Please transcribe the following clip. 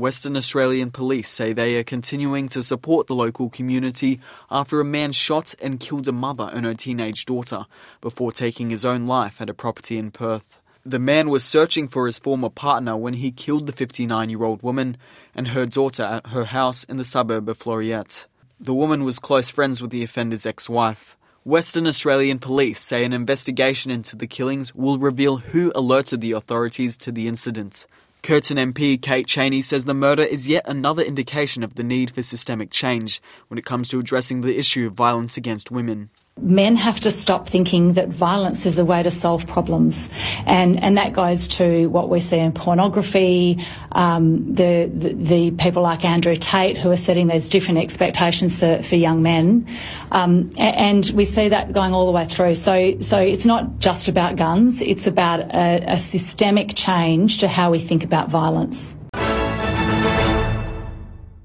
Western Australian police say they are continuing to support the local community after a man shot and killed a mother and her teenage daughter before taking his own life at a property in Perth. The man was searching for his former partner when he killed the 59-year-old woman and her daughter at her house in the suburb of Floreat. The woman was close friends with the offender's ex-wife. Western Australian police say an investigation into the killings will reveal who alerted the authorities to the incident. Curtin MP Kate Chaney says the murder is yet another indication of the need for systemic change when it comes to addressing the issue of violence against women. Men have to stop thinking that violence is a way to solve problems, and that goes to what we see in pornography, the people like Andrew Tate who are setting these different expectations for young men, and we see that going all the way through. So it's not just about guns, it's about a systemic change to how we think about violence.